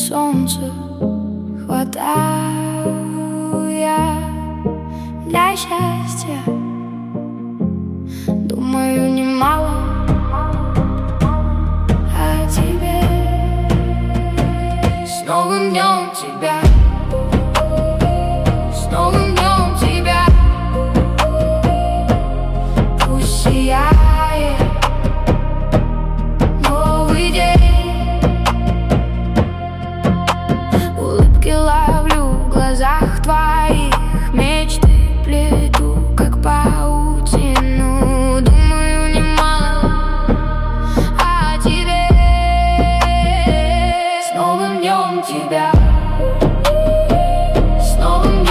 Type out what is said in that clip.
солнца хватаю я для счастья. Думаю немало о тебе. С новым днем тебя, с новым днем тебя. Пусть сияет новый день. Улыбки ловлю в глазах твоих, мечты плету, как паутину. Думаю немало о тебе. С новым днем тебя, с новым днем.